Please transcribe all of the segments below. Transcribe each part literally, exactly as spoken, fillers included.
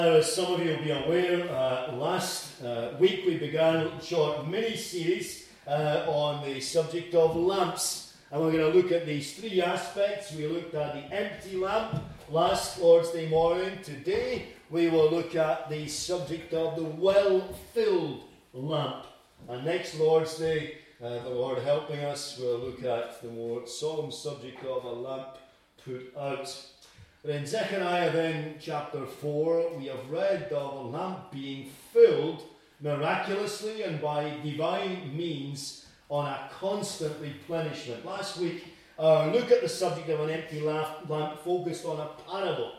Now, as some of you will be aware, uh, last uh, week we began a short mini-series uh, on the subject of lamps. And we're going to look at these three aspects. We looked at the empty lamp last Lord's Day morning. Today we will look at the subject of the well-filled lamp. And next Lord's Day, uh, the Lord helping us, we'll look at the more solemn subject of a lamp put out. In Zechariah then, chapter four, we have read of a lamp being filled miraculously and by divine means on a constant replenishment. Last week, our look at the subject of an empty lamp, lamp focused on a parable.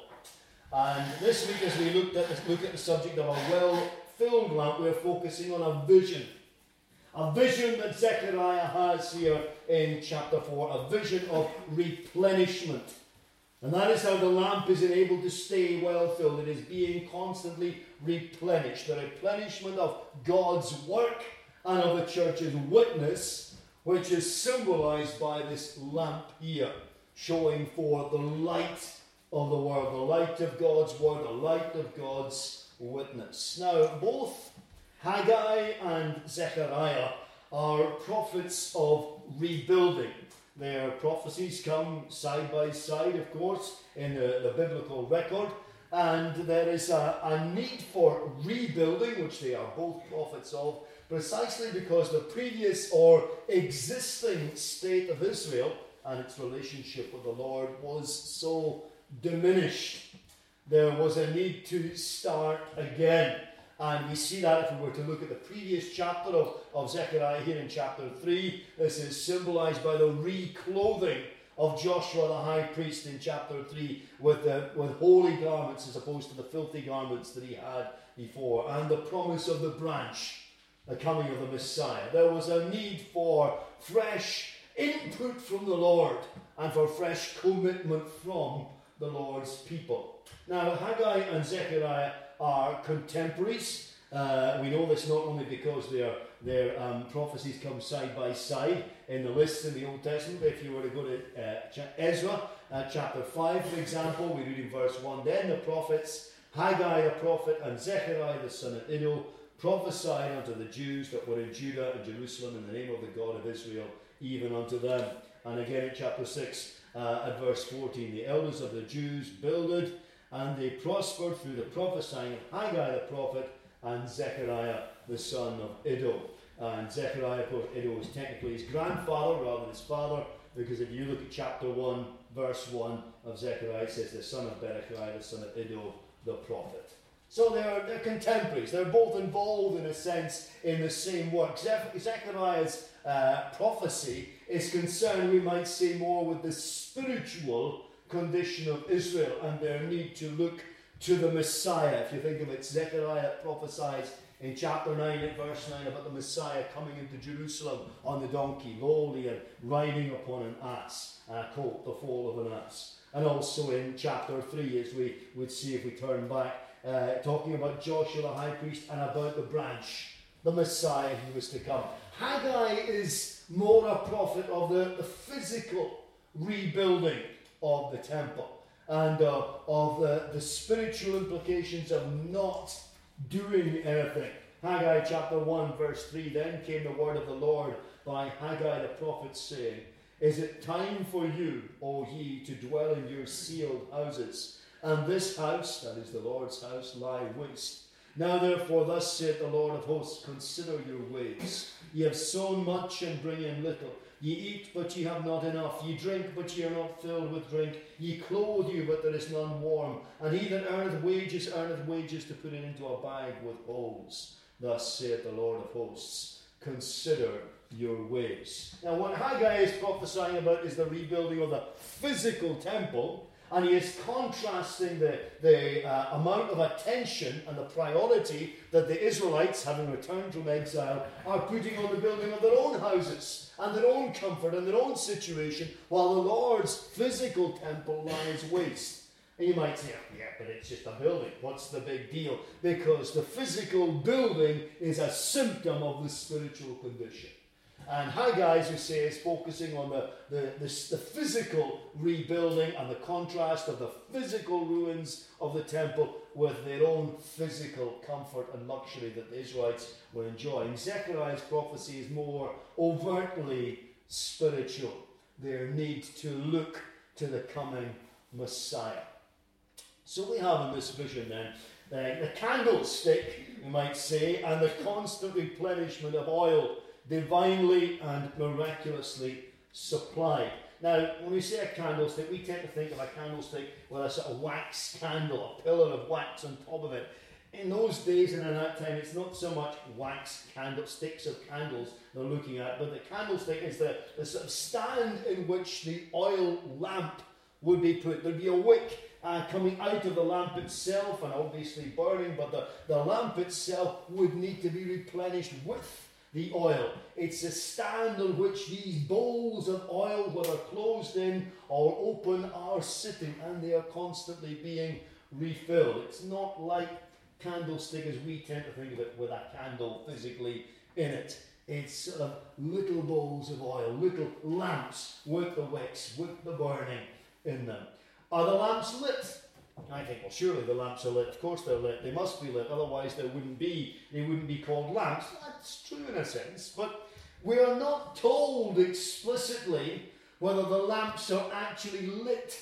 And this week, as we looked at the, look at the subject of a well-filled lamp, we're focusing on a vision. A vision that Zechariah has here in chapter four, a vision of replenishment. And that is how the lamp is enabled to stay well filled. It is being constantly replenished. The replenishment of God's work and of the church's witness, which is symbolized by this lamp here, showing forth the light of the world, the light of God's word, the light of God's witness. Now, both Haggai and Zechariah are prophets of rebuilding. Their prophecies come side by side, of course, in the, the biblical record. And there is a, a need for rebuilding, which they are both prophets of, precisely because the previous or existing state of Israel and its relationship with the Lord was so diminished. There was a need to start again. And we see that if we were to look at the previous chapter of, of Zechariah here in chapter three. This is symbolized by the reclothing of Joshua the high priest in chapter three with, the, with holy garments as opposed to the filthy garments that he had before. And the promise of the branch, the coming of the Messiah. There was a need for fresh input from the Lord and for fresh commitment from the Lord's people. Now, Haggai and Zechariah are contemporaries. Uh, we know this not only because their, their um, prophecies come side by side in the lists in the Old Testament, but if you were to go to uh, Ezra, uh, chapter five, for example, we read in verse one, Then the prophets, Haggai the prophet and Zechariah the son of Iddo, prophesied unto the Jews that were in Judah and Jerusalem in the name of the God of Israel, even unto them. And again in chapter six, uh, at verse fourteen, the elders of the Jews builded, and they prospered through the prophesying of Haggai the prophet and Zechariah the son of Iddo. And Zechariah, of course, Iddo is technically his grandfather rather than his father, because if you look at chapter one, verse one of Zechariah, it says the son of Berechiah, the son of Iddo, the prophet. So they're, they're contemporaries. They're both involved, in a sense, in the same work. Zech- Zechariah's uh, prophecy is concerned, we might say, more with the spiritual condition of Israel and their need to look to the Messiah. If you think of it, Zechariah prophesies in chapter nine at verse nine about the Messiah coming into Jerusalem on the donkey, lowly and riding upon an ass, a colt, the foal of an ass. And also in chapter three, as we would see if we turn back, uh, talking about Joshua the high priest and about the branch, the Messiah who was to come. Haggai is more a prophet of the, the physical rebuilding of the temple and uh, of the, the spiritual implications of not doing anything. Haggai chapter one verse three, Then came the word of the Lord by Haggai the prophet, saying, Is it time for you, O ye, to dwell in your sealed houses, and this house, that is the Lord's house, lie waste? Now therefore thus saith the Lord of hosts, Consider your ways. Ye have sown much and bring in little. Ye eat, but ye have not enough. Ye drink, but ye are not filled with drink. Ye clothe you, but there is none warm. And he that earneth wages, earneth wages to put it into a bag with holes. Thus saith the Lord of hosts, Consider your ways. Now what Haggai is prophesying about is the rebuilding of the physical temple. And he is contrasting the, the uh, amount of attention and the priority that the Israelites, having returned from exile, are putting on the building of their own houses and their own comfort and their own situation, while the Lord's physical temple lies waste. And you might say, yeah, but it's just a building. What's the big deal? Because the physical building is a symptom of the spiritual condition. And Haggai, as we say, is focusing on the, the, the, the physical rebuilding and the contrast of the physical ruins of the temple with their own physical comfort and luxury that the Israelites were enjoying. Zechariah's prophecy is more overtly spiritual. Their need to look to the coming Messiah. So we have in this vision then uh, the candlestick, you might say, and the constant replenishment of oil, divinely and miraculously supplied. Now, when we say a candlestick, we tend to think of a candlestick with a sort of wax candle, a pillar of wax on top of it. In those days and in that time, it's not so much wax candlesticks of candles they're looking at, but the candlestick is the, the sort of stand in which the oil lamp would be put. There'd be a wick uh, coming out of the lamp itself and obviously burning, but the, the lamp itself would need to be replenished with the oil. It's a stand on which these bowls of oil, whether closed in or open, are sitting, and they are constantly being refilled. It's not like candlestick as we tend to think of it with a candle physically in it. It's sort of little bowls of oil, little lamps with the wicks, with the burning in them. Are the lamps lit? I think, well, surely the lamps are lit. Of course they're lit. They must be lit. Otherwise, they wouldn't be. They wouldn't be called lamps. That's true in a sense, but we are not told explicitly whether the lamps are actually lit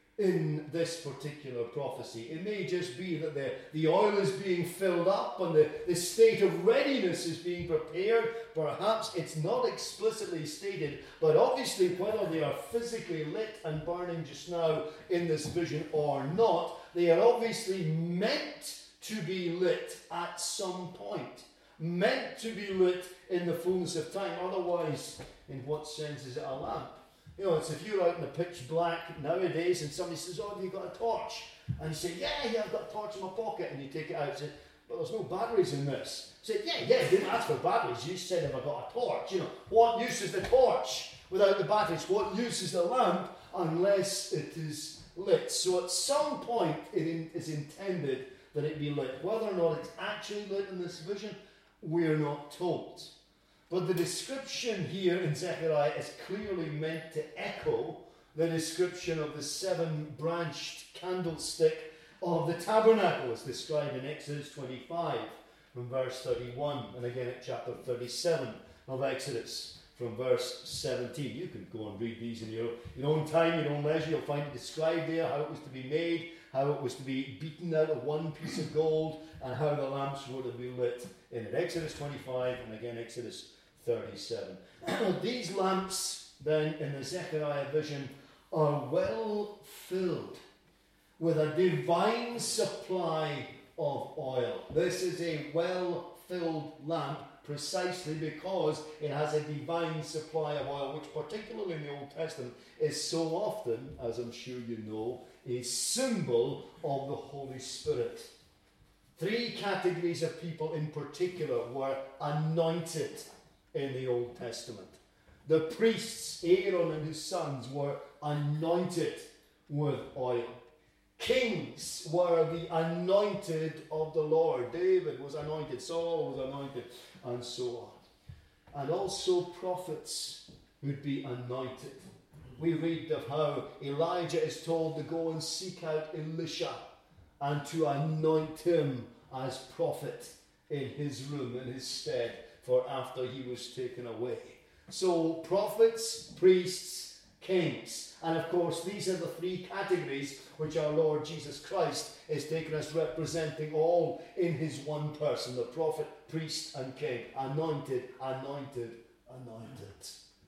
in this particular prophecy. It may just be that the, the oil is being filled up and the, the state of readiness is being prepared. Perhaps it's not explicitly stated, but obviously whether they are physically lit and burning just now in this vision or not, they are obviously meant to be lit at some point. Meant to be lit in the fullness of time. Otherwise, in what sense is it a lamp? You know, it's if you're out in the pitch black nowadays and somebody says, oh, have you got a torch? And you say, yeah, yeah, I've got a torch in my pocket. And you take it out and say, but there's no batteries in this. You say, yeah, yeah, you didn't ask for batteries. You said, have I got a torch? You know, what use is the torch without the batteries? What use is the lamp unless it is lit? So at some point it in, is intended that it be lit. Whether or not it's actually lit in this vision, we're not told. But the description here in Zechariah is clearly meant to echo the description of the seven-branched candlestick of the tabernacle as described in Exodus twenty-five from verse thirty-one, and again at chapter thirty-seven of Exodus from verse seventeen. You can go and read these in your, your own time, your own leisure. You'll find it described there, how it was to be made, how it was to be beaten out of one piece of gold, and how the lamps were to be lit in it. Exodus twenty-five and again Exodus thirty-seven. These lamps, then, in the Zechariah vision, are well filled with a divine supply of oil. This is a well-filled lamp precisely because it has a divine supply of oil, which particularly in the Old Testament is so often, as I'm sure you know, a symbol of the Holy Spirit. Three categories of people in particular were anointed in the Old Testament. The priests, Aaron and his sons, were anointed with oil. Kings were the anointed of the Lord. David was anointed, Saul was anointed, and so on. And also prophets would be anointed. We read of how Elijah is told to go and seek out Elisha and to anoint him as prophet in his room, in his stead, for after he was taken away. So prophets, priests, kings. And of course these are the three categories which our Lord Jesus Christ is taken as representing all in his one person. The prophet, priest and king. Anointed, anointed, anointed.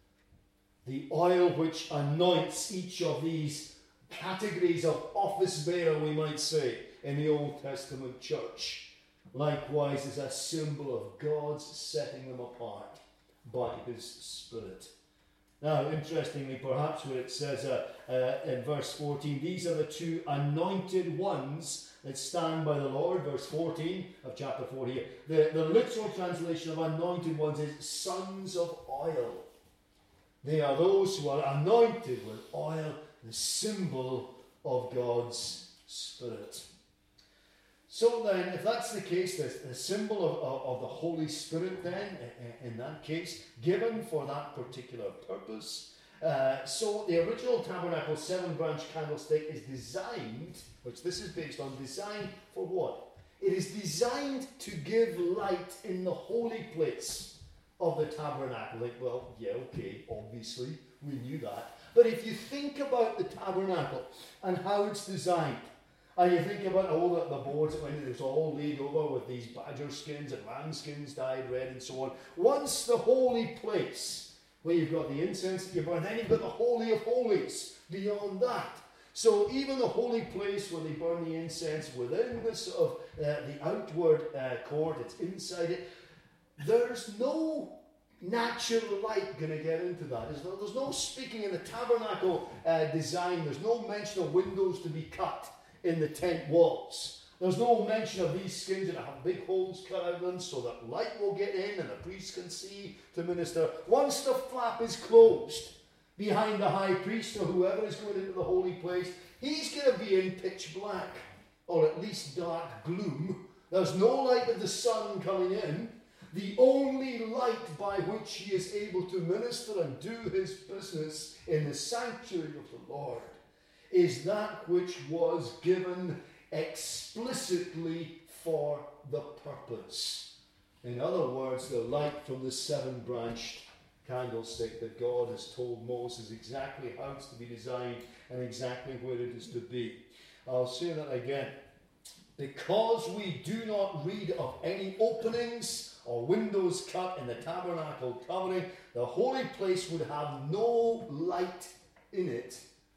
The oil which anoints each of these categories of office bearer, we might say, in the Old Testament church, likewise is a symbol of God's setting them apart by his Spirit. Now, interestingly, perhaps where it says uh, uh, in verse fourteen, these are the two anointed ones that stand by the Lord, verse fourteen of chapter four here. The, the literal translation of anointed ones is sons of oil. They are those who are anointed with oil, the symbol of God's Spirit. So then, if that's the case, the, the symbol of, of, of the Holy Spirit then, in that case, given for that particular purpose. Uh, so the original tabernacle seven-branch candlestick is designed, which this is based on, designed for what? It is designed to give light in the holy place of the tabernacle. Like, well, yeah, okay, obviously, we knew that. But if you think about the tabernacle and how it's designed, and you think about all the, the boards that went in, it was all laid over with these badger skins and ram skins dyed red and so on. Once the holy place, where you've got the incense that you burn, then you've got the Holy of Holies beyond that. So even the holy place where they burn the incense, within the sort of uh, the outward uh, court, it's inside it, there's no natural light going to get into that. There's no, there's no speaking in the tabernacle uh, design. There's no mention of windows to be cut in the tent walls. There's no mention of these skins that have big holes cut out of them so that light will get in and the priest can see to minister. Once the flap is closed behind the high priest or whoever is going into the holy place, he's going to be in pitch black, or at least dark gloom. There's no light of the sun coming in. The only light by which he is able to minister and do his business in the sanctuary of the Lord is that which was given explicitly for the purpose. In other words, the light from the seven-branched candlestick that God has told Moses exactly how it's to be designed and exactly where it is to be. I'll say that again. Because we do not read of any openings or windows cut in the tabernacle covering, the holy place would have no light in it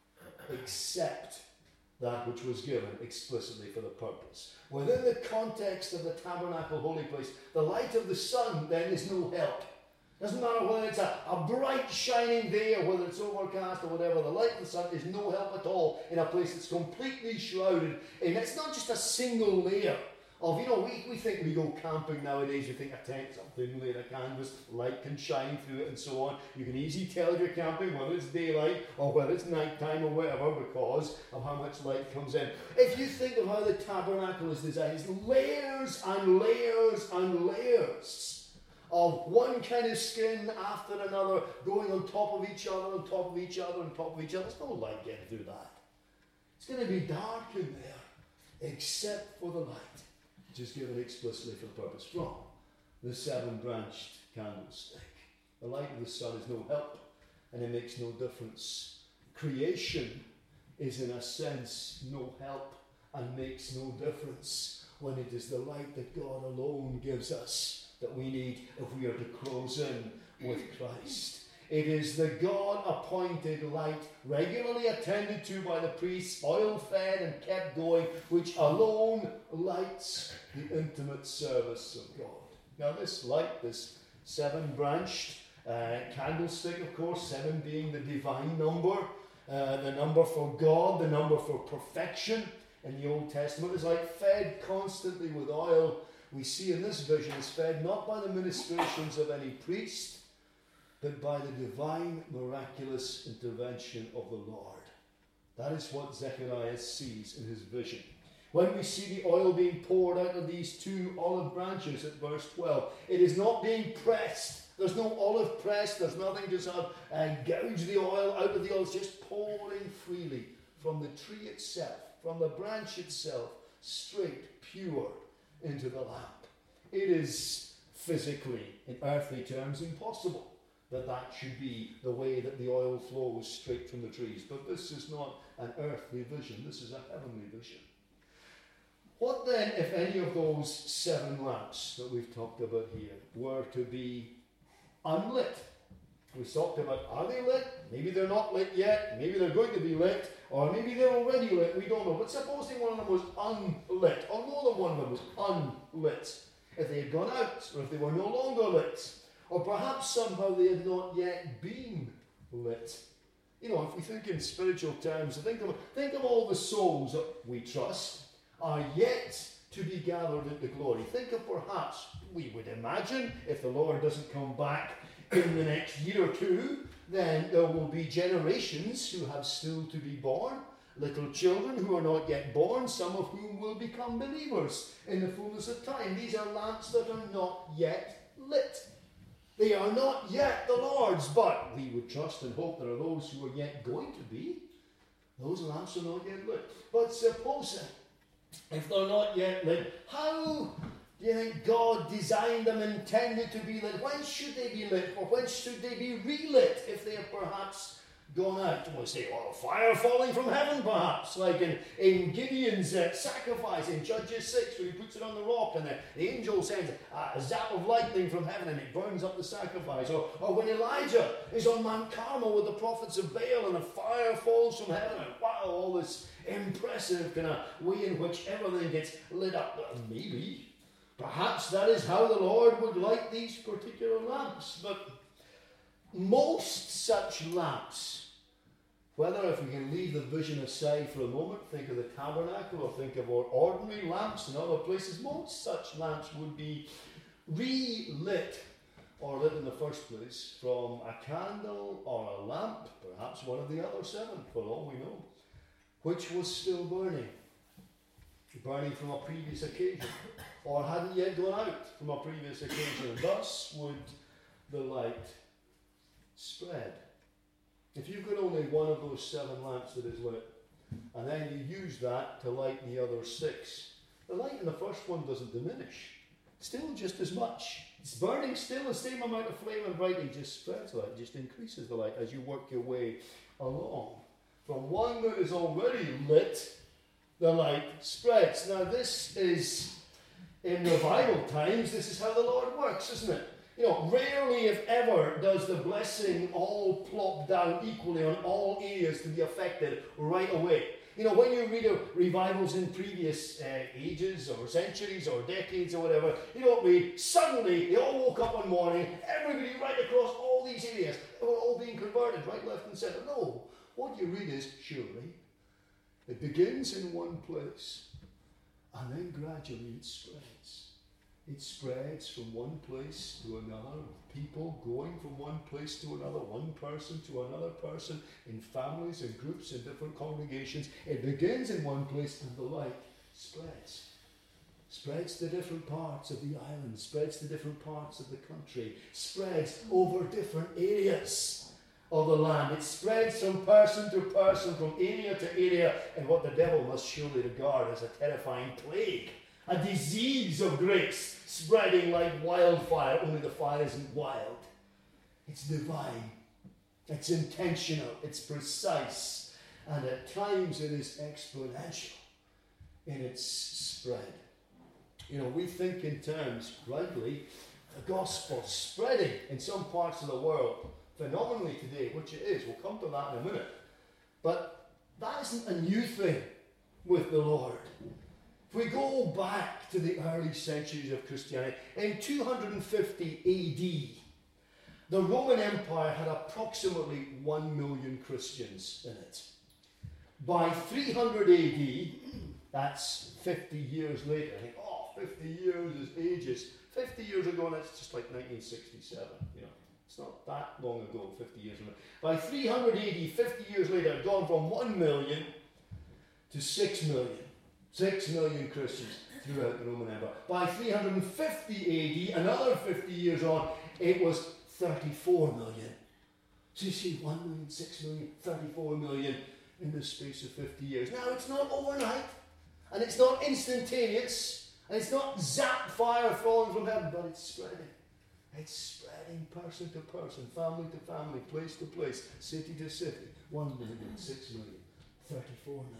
except that which was given explicitly for the purpose. Within the context of the tabernacle holy place, the light of the sun then is no help. Doesn't matter whether it's a, a bright shining day or whether it's overcast or whatever, the light of the sun is no help at all in a place that's completely shrouded. And it's not just a single layer of, you know, we, we think we go camping nowadays, you think a tent's a thin layer of canvas, light can shine through it and so on. You can easily tell if you're camping whether it's daylight or whether it's nighttime or whatever because of how much light comes in. If you think of how the tabernacle is designed, it's layers and layers and layers of one kind of skin after another going on top of each other, on top of each other, on top of each other. There's no light getting through that. It's going to be dark in there except for the light, which is given explicitly for the purpose from the seven-branched candlestick. The light of the sun is no help, and it makes no difference. Creation is, in a sense, no help and makes no difference when it is the light that God alone gives us that we need if we are to close in with Christ. It is the God-appointed light, regularly attended to by the priests, oil-fed and kept going, which alone lights the intimate service of God. Now this light, this seven-branched uh, candlestick, of course, seven being the divine number, uh, the number for God, the number for perfection in the Old Testament, is like fed constantly with oil. We see in this vision is fed not by the ministrations of any priest, but by the divine, miraculous intervention of the Lord. That is what Zechariah sees in his vision. When we see the oil being poured out of these two olive branches at verse twelve, it is not being pressed. There's no olive press. There's nothing to sort of uh, gouge the oil out of the oil. It's just pouring freely from the tree itself, from the branch itself, straight, pure, into the lamp. It is physically, in earthly terms, impossible that that should be the way that the oil flows straight from the trees. But this is not an earthly vision. This is a heavenly vision. What then, if any of those seven lamps that we've talked about here were to be unlit? We talked about, are they lit? Maybe they're not lit yet. Maybe they're going to be lit. Or maybe they're already lit. We don't know. But supposing one of them was unlit, or more than one of them was unlit. If they had gone out, or if they were no longer lit, or perhaps somehow they had not yet been lit. You know, if we think in spiritual terms, think of, think of all the souls that we trust are yet to be gathered into glory. Think of perhaps, we would imagine, if the Lord doesn't come back in the next year or two, then there will be generations who have still to be born, little children who are not yet born, some of whom will become believers in the fullness of time. These are lamps that are not yet lit. They are not yet the Lord's, but we would trust and hope there are those who are yet going to be. Those lamps are not yet lit. But supposing, if they're not yet lit, how do you think God designed them, intended to be lit? When should they be lit? Or when should they be relit if they have perhaps gone out? You want to say, well, fire falling from heaven perhaps, like in, in Gideon's uh, sacrifice in Judges six, where he puts it on the rock and the, the angel sends a, a zap of lightning from heaven and it burns up the sacrifice. Or, or when Elijah is on Mount Carmel with the prophets of Baal and a fire falls from heaven and wow, all this impressive kind of way in which everything gets lit up. Well, maybe, perhaps that is how the Lord would light these particular lamps. But most such lamps, whether, if we can leave the vision aside for a moment, think of the tabernacle or think of our ordinary lamps in other places, most such lamps would be re-lit or lit in the first place from a candle or a lamp, perhaps one of the other seven, for all we know, which was still burning, burning from a previous occasion, or hadn't yet gone out from a previous occasion. And thus would the light spread. If you've got only one of those seven lamps that is lit, and then you use that to light the other six, the light in the first one doesn't diminish. Still just as much. It's burning still the same amount of flame and brightly, just spreads the light, it just increases the light as you work your way along. From one that is already lit, the light spreads. Now this is, in revival times, this is how the Lord works, isn't it? You know, rarely, if ever, does the blessing all plop down equally on all areas to be affected right away. You know, when you read of revivals in previous uh, ages or centuries or decades or whatever, you don't read, suddenly they all woke up one morning, everybody right across all these areas, they were all being converted, right, left and centre. No, what you read is, surely, it begins in one place, and then gradually it spreads. It spreads from one place to another, with people going from one place to another, one person to another person, in families and groups and different congregations. It begins in one place and the light spreads. Spreads to different parts of the island, spreads to different parts of the country, spreads over different areas of the land. It spreads from person to person, from area to area, in what the devil must surely regard as a terrifying plague. A disease of grace spreading like wildfire, only the fire isn't wild. It's divine. It's intentional. It's precise. And at times it is exponential in its spread. You know, we think in terms, rightly, the gospel spreading in some parts of the world phenomenally today, which it is. We'll come to that in a minute. But that isn't a new thing with the Lord. If we go back to the early centuries of Christianity, in two hundred fifty A D, the Roman Empire had approximately one million Christians in it. By three hundred A D, that's fifty years later, I think, oh, fifty years is ages. fifty years ago, and that's just like nineteen sixty-seven, you know. It's not that long ago, fifty years ago. By three hundred A D, fifty years later, it had gone from one million to six million. Six million Christians throughout the Roman Empire. By three hundred fifty A D, another fifty years on, it was thirty-four million. So you see, one million, six million, thirty-four million in the space of fifty years. Now, it's not overnight, and it's not instantaneous, and it's not zap fire falling from heaven, but it's spreading. It's spreading person to person, family to family, place to place, city to city. One million, six million, thirty-four million.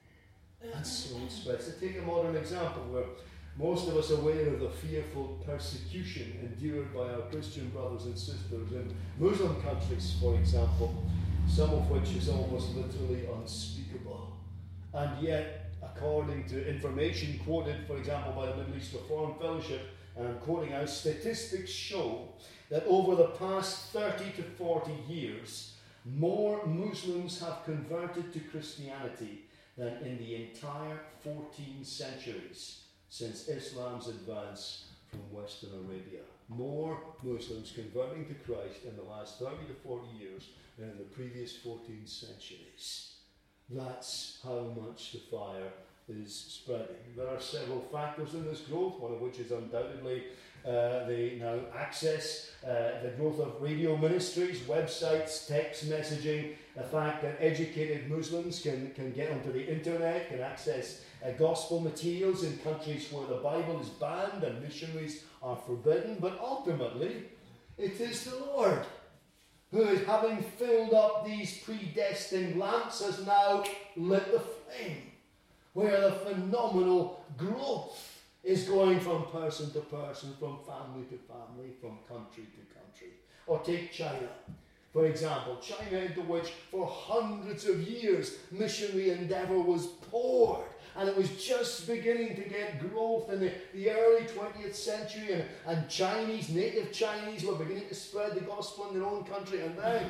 And so it spreads. To take a modern example where most of us are aware of the fearful persecution endured by our Christian brothers and sisters in Muslim countries, for example, some of which is almost literally unspeakable. And yet, according to information quoted, for example, by the Middle East Reform Fellowship, and I'm quoting now, statistics show that over the past thirty to forty years, more Muslims have converted to Christianity than in the entire fourteen centuries since Islam's advance from Western Arabia. More Muslims converting to Christ in the last thirty to forty years than in the previous fourteen centuries. That's how much the fire is spreading. There are several factors in this growth, one of which is undoubtedly uh, the now access, uh, the growth of radio ministries, websites, text messaging, the fact that educated Muslims can, can get onto the internet, can access uh, gospel materials in countries where the Bible is banned and missionaries are forbidden. But ultimately, it is the Lord who, is having filled up these predestined lamps, has now lit the flame, where the phenomenal growth is going from person to person, from family to family, from country to country. Or take China, for example. China, into which for hundreds of years missionary endeavour was poured, and it was just beginning to get growth in the, the early twentieth century, and, and Chinese, native Chinese, were beginning to spread the gospel in their own country, and then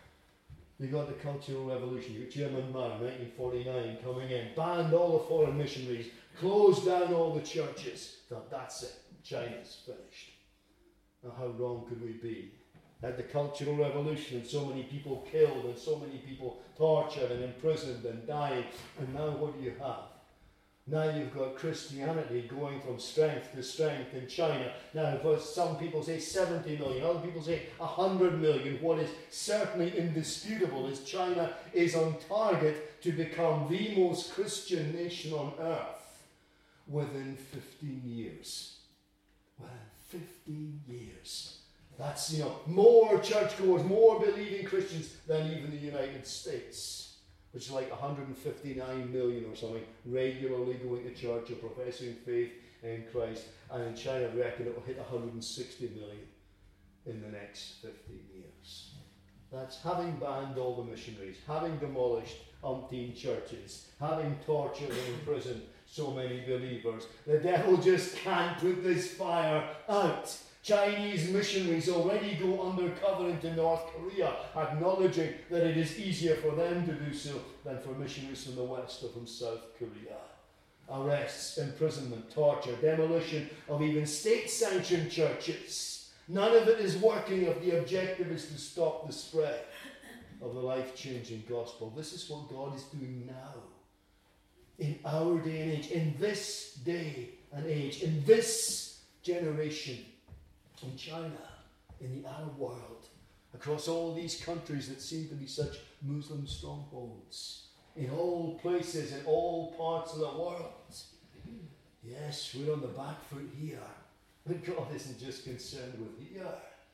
you got the Cultural Revolution. You got Chairman Mao, nineteen forty-nine, coming in, banned all the foreign missionaries, closed down all the churches. Thought, that's it, China's finished. Now, how wrong could we be? Had the Cultural Revolution, and so many people killed, and so many people tortured and imprisoned and dying, and now what do you have? Now you've got Christianity going from strength to strength in China. Now, for some people say seventy million, other people say one hundred million. What is certainly indisputable is China is on target to become the most Christian nation on earth within fifteen years. Within fifteen years. That's, you know, more churchgoers, more believing Christians than even the United States, which is like one hundred fifty-nine million or something, regularly going to church or professing faith in Christ. And in China, I reckon it will hit one hundred sixty million in the next fifteen years. That's having banned all the missionaries, having demolished umpteen churches, having tortured and imprisoned so many believers. The devil just can't put this fire out. Chinese missionaries already go undercover into North Korea, acknowledging that it is easier for them to do so than for missionaries from the West or from South Korea. Arrests, imprisonment, torture, demolition of even state-sanctioned churches. None of it is working if the objective is to stop the spread of the life-changing gospel. This is what God is doing now, in our day and age, in this day and age, in this generation. In China, in the Arab world, across all these countries that seem to be such Muslim strongholds, in all places, in all parts of the world. Yes, we're on the back foot here, but God isn't just concerned with here,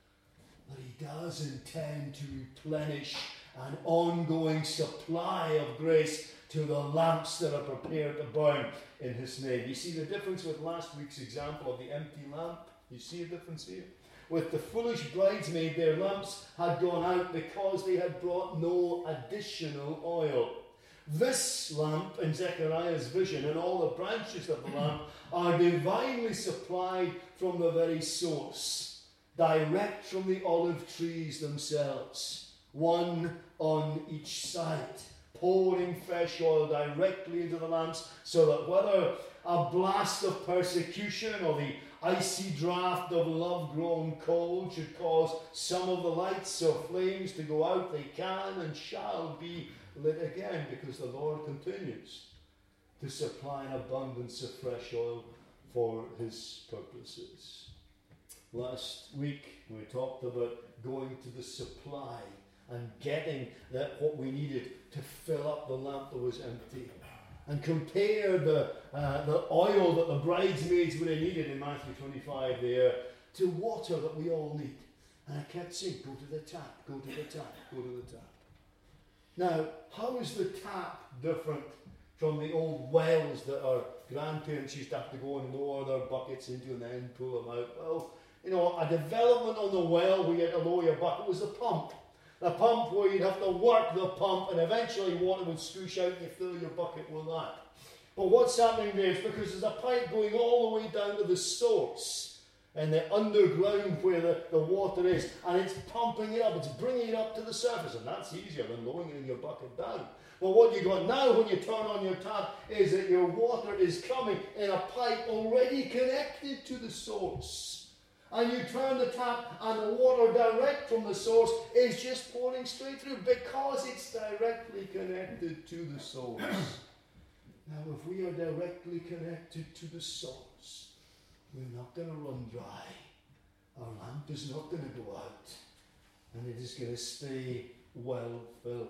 but He does intend to replenish an ongoing supply of grace to the lamps that are prepared to burn in His name. You see the difference with last week's example of the empty lamp? You see a difference here? With the foolish bridesmaid, their lamps had gone out because they had brought no additional oil. This lamp in Zechariah's vision and all the branches of the lamp are divinely supplied from the very source, direct from the olive trees themselves, one on each side, pouring fresh oil directly into the lamps, so that whether a blast of persecution or the icy draught of love-grown coal should cause some of the lights or flames to go out, they can and shall be lit again, because the Lord continues to supply an abundance of fresh oil for His purposes. Last week we talked about going to the supply and getting that what we needed to fill up the lamp that was empty, and compare the, uh, the oil that the bridesmaids would have needed in Matthew twenty-five there to water that we all need. And I kept saying, go to the tap, go to the tap, go to the tap. Now, how is the tap different from the old wells that our grandparents used to have to go and lower their buckets into and then pull them out? Well, you know, a development on the well where you had to lower your bucket was the pump. The pump where you'd have to work the pump and eventually water would swoosh out and you fill your bucket with that. But what's happening there is because there's a pipe going all the way down to the source and the underground where the, the water is, and it's pumping it up, it's bringing it up to the surface, and that's easier than lowering it in your bucket down. Well, what you got now when you turn on your tap is that your water is coming in a pipe already connected to the source. And you turn the tap and the water direct from the source is just pouring straight through because it's directly connected to the source. Now, if we are directly connected to the source, we're not going to run dry. Our lamp is not going to go out. And it is going to stay well filled.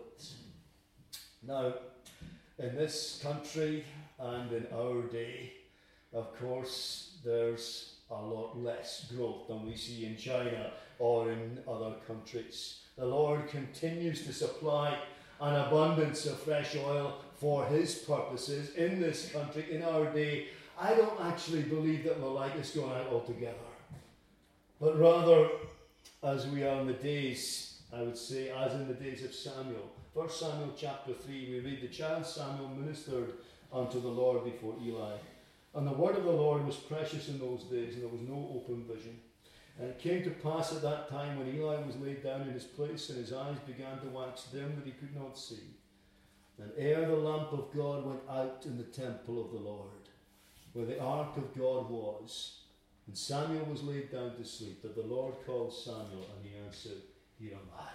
Now, in this country and in our day, of course, there's a lot less growth than we see in China or in other countries. The Lord continues to supply an abundance of fresh oil for his purposes in this country, in our day. I don't actually believe that the light has gone out altogether. But rather, as we are in the days, I would say, as in the days of Samuel. First Samuel chapter three, we read, the child Samuel ministered unto the Lord before Eli. And the word of the Lord was precious in those days, and there was no open vision. And it came to pass at that time when Eli was laid down in his place, and his eyes began to wax dim, that he could not see. And ere the lamp of God went out in the temple of the Lord, where the ark of God was, and Samuel was laid down to sleep, that the Lord called Samuel, and he answered, Here am I.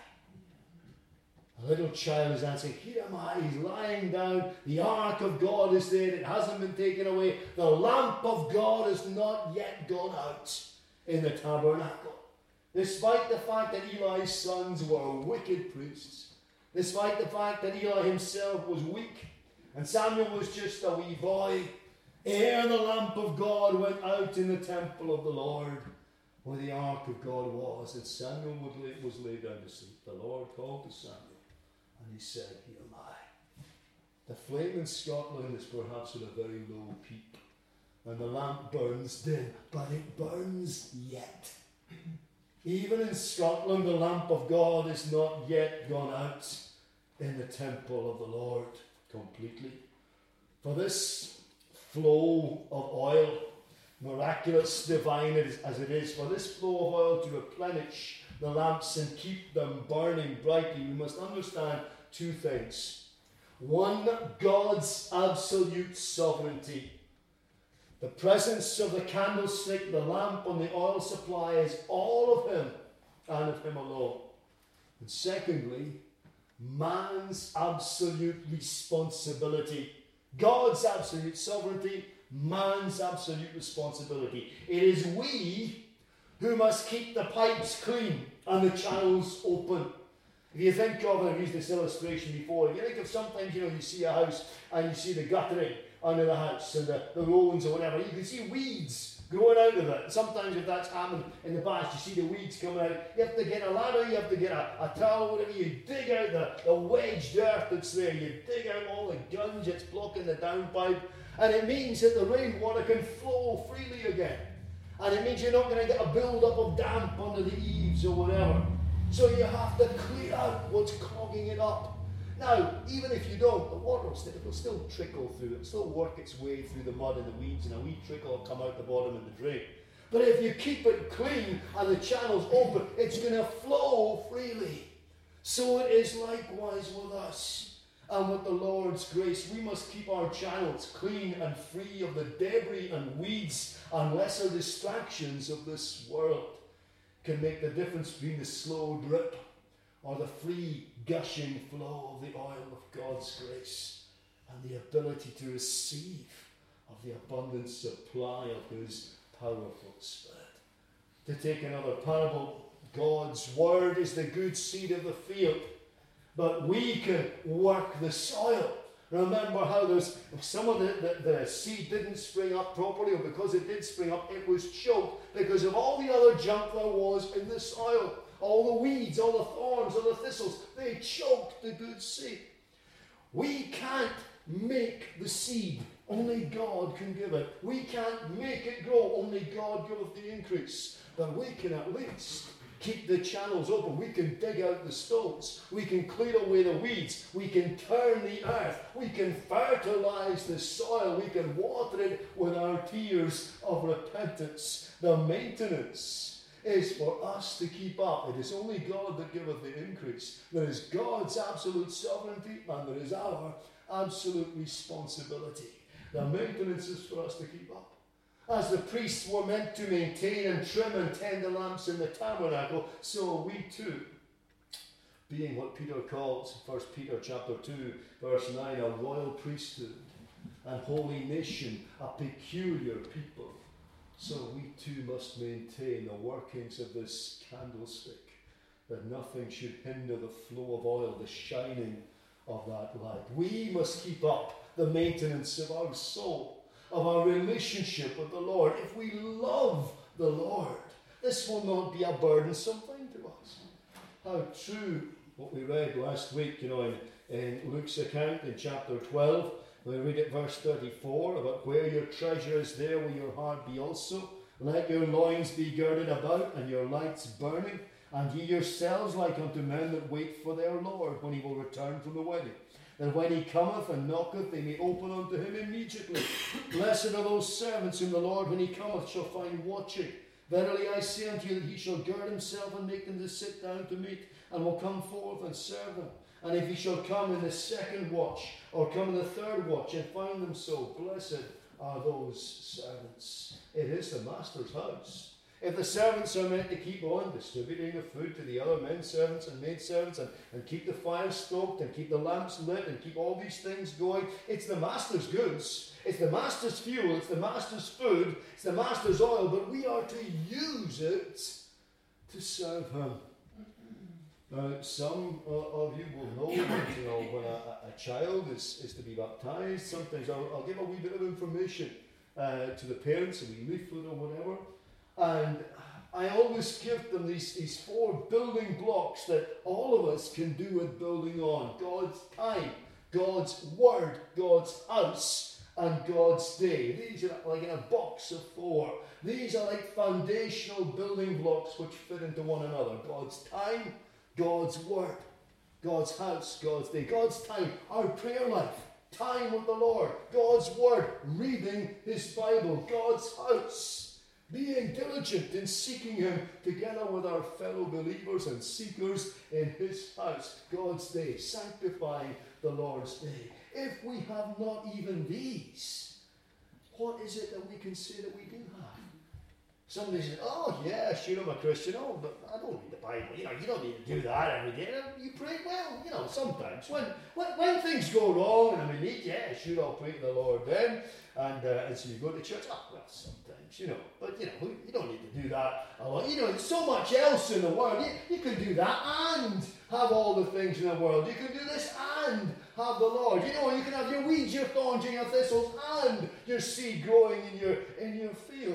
A little child is answering, Here am I. He's lying down. The ark of God is there. It hasn't been taken away. The lamp of God has not yet gone out in the tabernacle. Despite the fact that Eli's sons were wicked priests, despite the fact that Eli himself was weak, and Samuel was just a wee boy, ere the lamp of God went out in the temple of the Lord, where the ark of God was, and Samuel was laid down to sleep, the Lord called to Samuel, and he said, Here am I. The flame in Scotland is perhaps at a very low peak, and the lamp burns dim, but it burns yet. Even in Scotland, the lamp of God is not yet gone out in the temple of the Lord completely. For this flow of oil, miraculous, divine as it is, for this flow of oil to replenish the lamps and keep them burning brightly, we must understand two things. One, God's absolute sovereignty. The presence of the candlestick, the lamp, and the oil supply is all of him and of him alone. And secondly, man's absolute responsibility. God's absolute sovereignty, man's absolute responsibility. It is we who must keep the pipes clean and the channels open. If you think of, and I've used this illustration before, if you think of sometimes, you know, you see a house and you see the guttering under the house and the, the lawns or whatever, you can see weeds growing out of it. Sometimes if that's happened in the past, you see the weeds coming out. You have to get a ladder, you have to get a, a trowel, whatever, you dig out the, the wedged earth that's there, you dig out all the gunge that's blocking the downpipe, and it means that the rainwater can flow freely again. And it means you're not going to get a build-up of damp under the eaves or whatever. So you have to clear out what's clogging it up. Now, even if you don't, the water will still, it'll still trickle through. It'll still work its way through the mud and the weeds, and a wee trickle will come out the bottom of the drain. But if you keep it clean and the channels open, it's going to flow freely. So it is likewise with us. And with the Lord's grace, we must keep our channels clean and free of the debris and weeds and lesser distractions of this world. Can make the difference between the slow drip or the free gushing flow of the oil of God's grace and the ability to receive of the abundant supply of his powerful Spirit. To take another parable, God's word is the good seed of the field, but we can work the soil. Remember how there's some of the, the, the seed didn't spring up properly, or because it did spring up, it was choked because of all the other junk there was in the soil. All the weeds, all the thorns, all the thistles, they choked the good seed. We can't make the seed. Only God can give it. We can't make it grow. Only God giveth the increase. But we can at least keep the channels open. We can dig out the stones. We can clear away the weeds. We can turn the earth. We can fertilize the soil. We can water it with our tears of repentance. The maintenance is for us to keep up. It is only God that giveth the increase. There is God's absolute sovereignty and there is our absolute responsibility. The maintenance is for us to keep up. As the priests were meant to maintain and trim and tend the lamps in the tabernacle, so we too, being what Peter calls, First Peter chapter two, verse nine, a royal priesthood and holy nation, a peculiar people, so we too must maintain the workings of this candlestick, that nothing should hinder the flow of oil, the shining of that light. We must keep up the maintenance of our soul, of our relationship with the Lord. If we love the Lord, this will not be a burdensome thing to us. How true what we read last week, you know, in, in Luke's account in chapter twelve, we read at verse thirty-four about where your treasure is, there will your heart be also. Let your loins be girded about and your lights burning, and ye yourselves like unto men that wait for their Lord when he will return from the wedding. That when he cometh and knocketh, they may open unto him immediately. Blessed are those servants whom the Lord, when he cometh, shall find watching. Verily I say unto you that he shall gird himself and make them to sit down to meat, and will come forth and serve them. And if he shall come in the second watch, or come in the third watch, and find them so, blessed are those servants. It is the master's house. If the servants are meant to keep on distributing the food to the other men servants and maid servants, and, and keep the fire stoked, and keep the lamps lit, and keep all these things going, it's the master's goods, it's the master's fuel, it's the master's food, it's the master's oil, but we are to use it to serve him. Now, some uh, of you will know that, you know, when a, a child is, is to be baptized, sometimes I'll, I'll give a wee bit of information uh, to the parents, a wee leaflet or whatever. And I always give them these, these four building blocks that all of us can do with building on. God's time, God's word, God's house, and God's day. These are like in a box of four. These are like foundational building blocks which fit into one another. God's time, God's word, God's house, God's day. God's time, our prayer life, time with the Lord. God's word, reading his Bible. God's house, being diligent in seeking him together with our fellow believers and seekers in his house. God's day, sanctifying the Lord's day. If we have not even these, what is it that we can say that we do have? Somebody says, oh yeah, sure, I'm a Christian. Oh, but I don't read the Bible. You know, you don't need to do that every day. You pray, well, you know, sometimes. When when, when things go wrong and I'm in need, yeah, sure, I'll pray to the Lord then. And, uh, and so you go to church. Oh, well, sometimes, you know. But, you know, you don't need to do that a lot. You know, there's so much else in the world. You, you can do that and have all the things in the world. You can do this and have the Lord. You know, you can have your weeds, your thorns, and your thistles, and your seed growing in your in your field.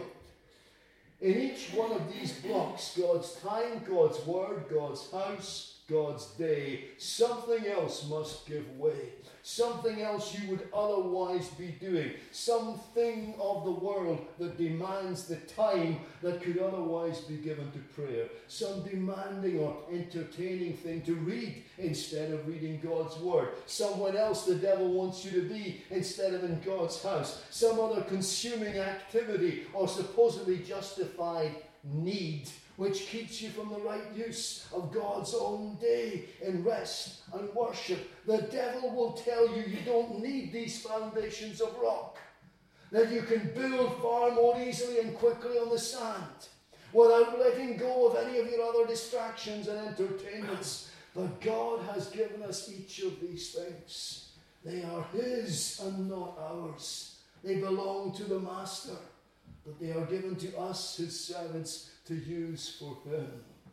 In each one of these blocks, God's time, God's word, God's house, God's day, something else must give way. Something else you would otherwise be doing. Something of the world that demands the time that could otherwise be given to prayer. Some demanding or entertaining thing to read instead of reading God's word. Someone else the devil wants you to be instead of in God's house. Some other consuming activity or supposedly justified need which keeps you from the right use of God's own day in rest and worship. The devil will tell you you don't need these foundations of rock, that you can build far more easily and quickly on the sand without letting go of any of your other distractions and entertainments. But God has given us each of these things. They are his and not ours. They belong to the master, but they are given to us, his servants, to use for him.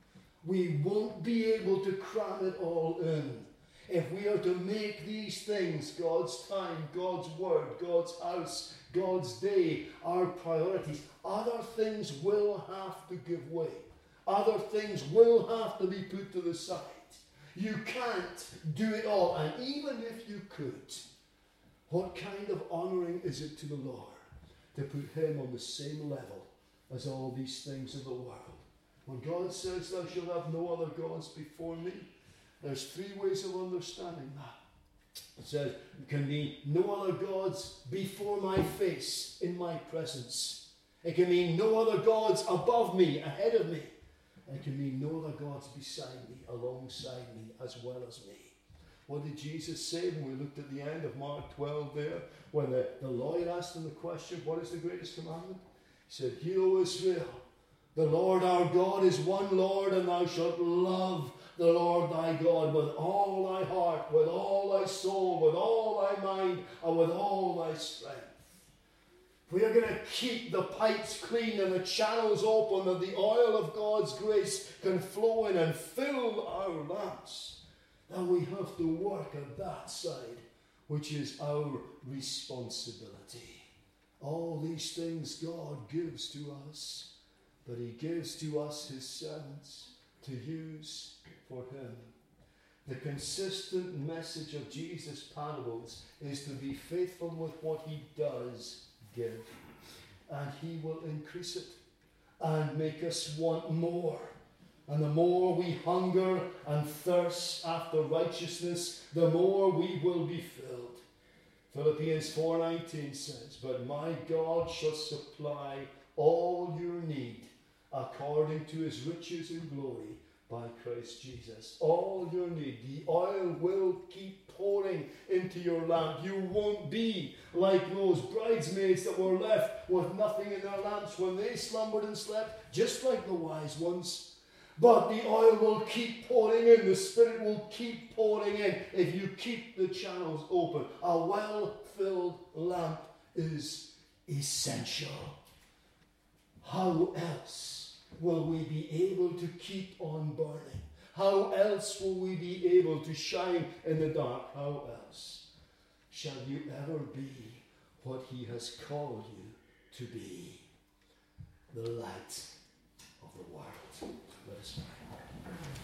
We won't be able to cram it all in. If we are to make these things, God's time, God's word, God's house, God's day, our priorities, other things will have to give way. Other things will have to be put to the side. You can't do it all. And even if you could, what kind of honouring is it to the Lord to put him on the same level as all these things of the world? When God says, thou shalt have no other gods before me, there's three ways of understanding that. It says, there can be no other gods before my face, in my presence. It can mean no other gods above me, ahead of me. It can mean no other gods beside me, alongside me, as well as me. What did Jesus say when we looked at the end of Mark twelve there? When the, the lawyer asked him the question, what is the greatest commandment? He said, Hear, O Israel, the Lord our God is one Lord, and thou shalt love the Lord thy God with all thy heart, with all thy soul, with all thy mind, and with all thy strength. We are going to keep the pipes clean and the channels open, that the oil of God's grace can flow in and fill our lamps. And we have to work at that side, which is our responsibility. All these things God gives to us, but he gives to us his servants to use for him. The consistent message of Jesus' parables is to be faithful with what he does give, and he will increase it and make us want more. And the more we hunger and thirst after righteousness, the more we will be filled. Philippians four nineteen says, But my God shall supply all your need according to his riches and glory by Christ Jesus. All your need. The oil will keep pouring into your lamp. You won't be like those bridesmaids that were left with nothing in their lamps when they slumbered and slept, just like the wise ones. But the oil will keep pouring in. The Spirit will keep pouring in if you keep the channels open. A well-filled lamp is essential. How else will we be able to keep on burning? How else will we be able to shine in the dark? How else shall you ever be what he has called you to be? The light of the world. Let us pray.